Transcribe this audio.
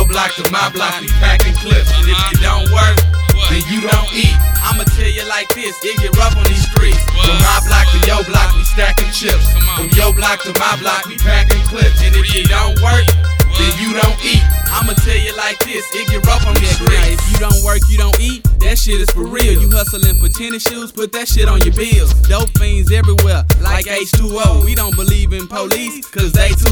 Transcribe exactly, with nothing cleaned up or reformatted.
your block to my block, we packing clips. And if you don't work, then you don't eat. I'ma tell you like this, it get rough on these streets. From my block to your block, we stacking chips. From your block to my block, we packing clips. And if you don't work, then you don't eat. I'ma tell you like this, it get rough on these streets. If you don't work, you don't eat. That shit is for real. You hustling for tennis shoes, put that shit on your bills. Dope fiends everywhere, like H two O. We don't believe in police, cause they too